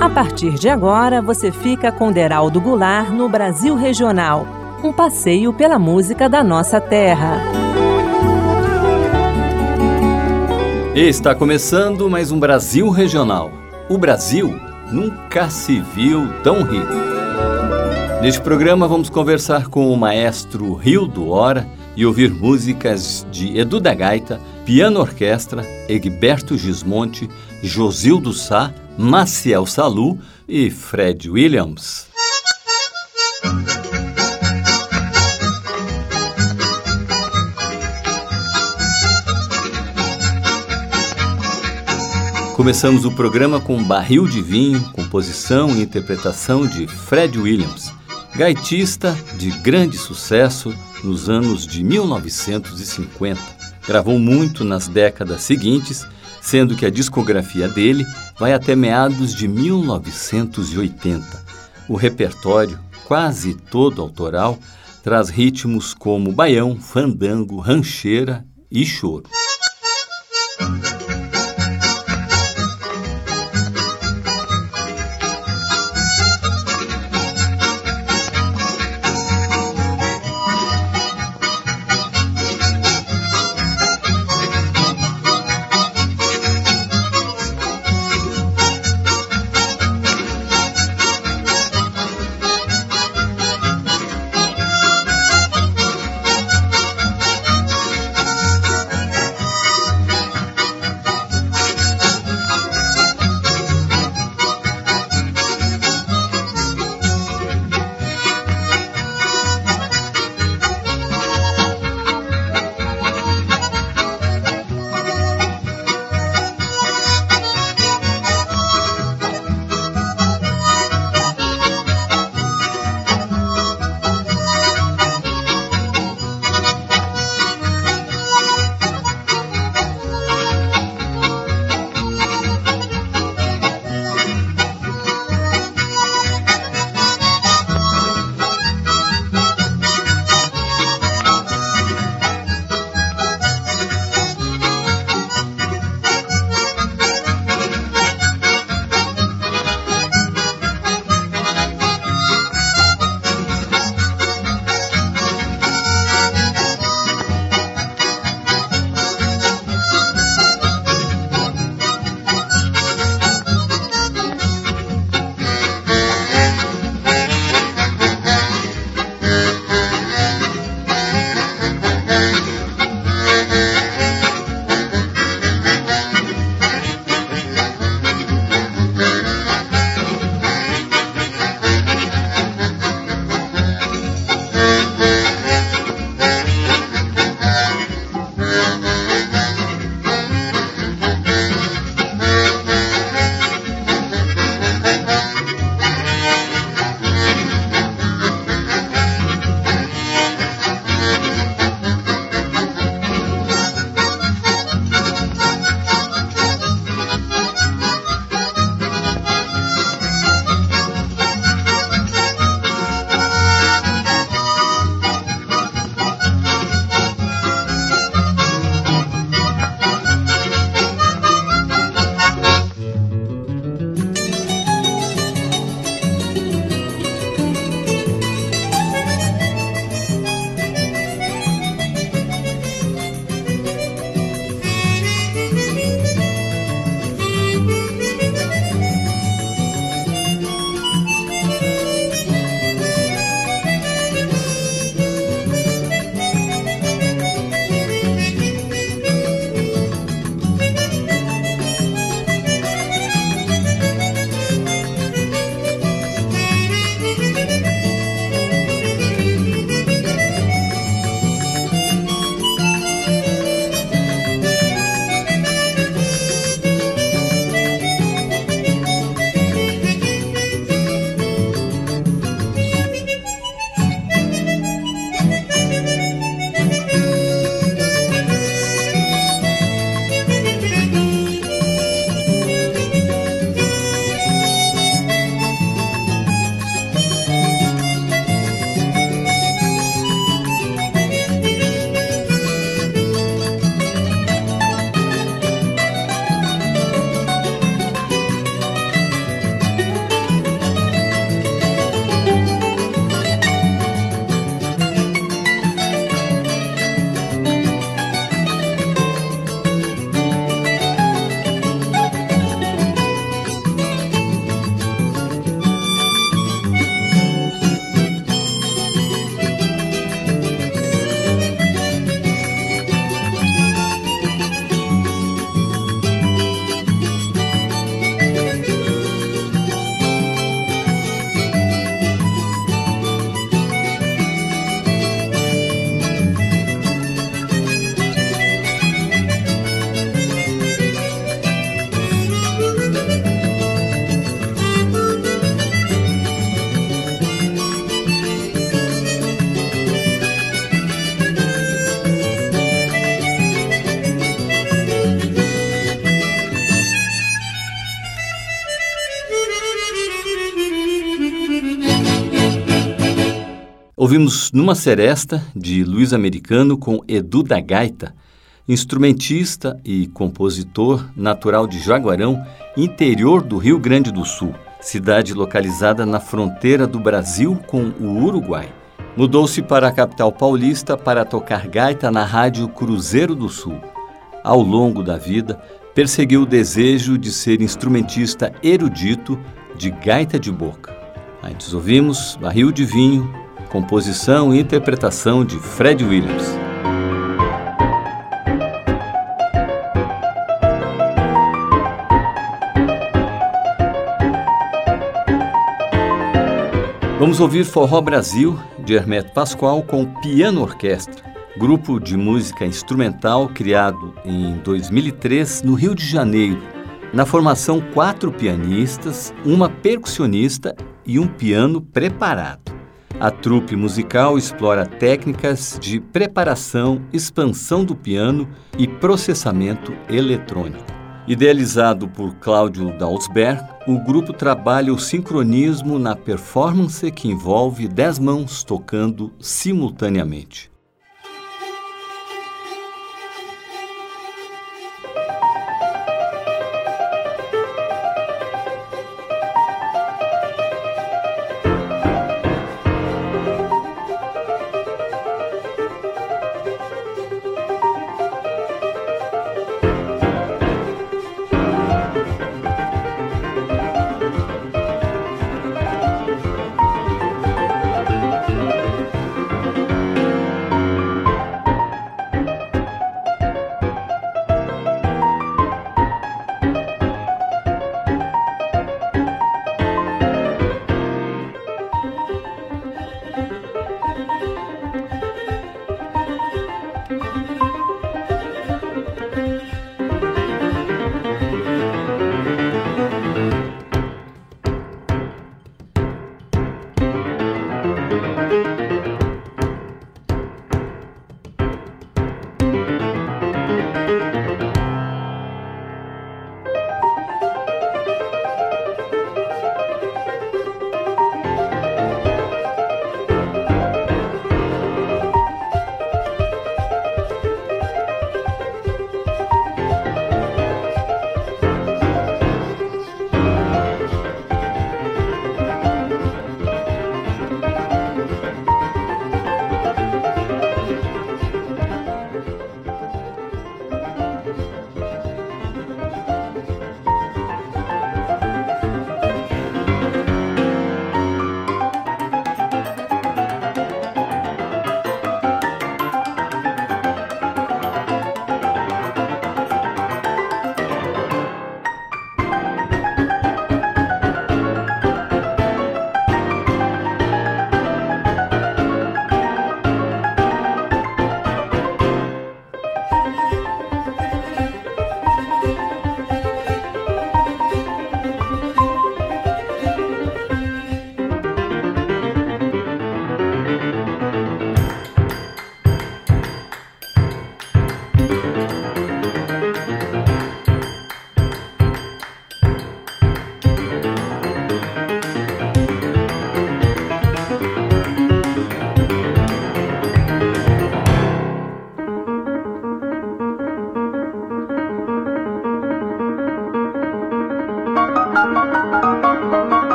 A partir de agora, você fica com Deraldo Goulart no Brasil Regional, um passeio pela música da nossa terra. E está começando mais um Brasil Regional. O Brasil nunca se viu tão rico. Neste programa vamos conversar com o maestro Rildo Hora e ouvir músicas de Edu da Gaita, Piano Orquestra, Egberto Gismonti, Josildo Sá, Maciel Salu e Fred Williams. Começamos o programa com Barril de Vinho, composição e interpretação de Fred Williams, gaitista de grande sucesso nos anos de 1950. Gravou muito nas décadas seguintes, sendo que a discografia dele vai até meados de 1980. O repertório, quase todo autoral, traz ritmos como baião, fandango, rancheira e choro. Ouvimos Numa Seresta, de Luiz Americano, com Edu da Gaita, instrumentista e compositor natural de Jaguarão, interior do Rio Grande do Sul, cidade localizada na fronteira do Brasil com o Uruguai. Mudou-se para a capital paulista para tocar gaita na Rádio Cruzeiro do Sul. Ao longo da vida, perseguiu o desejo de ser instrumentista erudito de gaita de boca. Antes ouvimos Barril de Vinho, composição e interpretação de Fred Williams. Vamos ouvir Forró Brasil, de Hermeto Pascoal, com Piano Orquestra, grupo de música instrumental criado em 2003 no Rio de Janeiro. Na formação, 4 pianistas, uma percussionista e um piano preparado. A trupe musical explora técnicas de preparação, expansão do piano e processamento eletrônico. Idealizado por Cláudio Dalsberg, o grupo trabalha o sincronismo na performance que envolve 10 mãos tocando simultaneamente.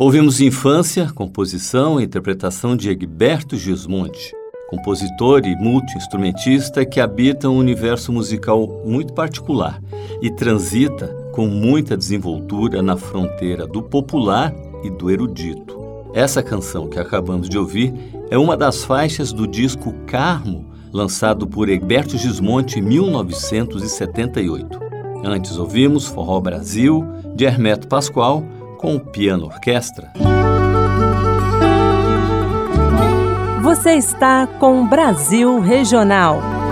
Ouvimos Infância, composição e interpretação de Egberto Gismonti, compositor e multi-instrumentista que habita um universo musical muito particular e transita com muita desenvoltura na fronteira do popular e do erudito. Essa canção que acabamos de ouvir é uma das faixas do disco Carmo, lançado por Egberto Gismonti em 1978. Antes ouvimos Forró Brasil, de Hermeto Pascoal, com o piano orquestra. Você está com Brasil Regional.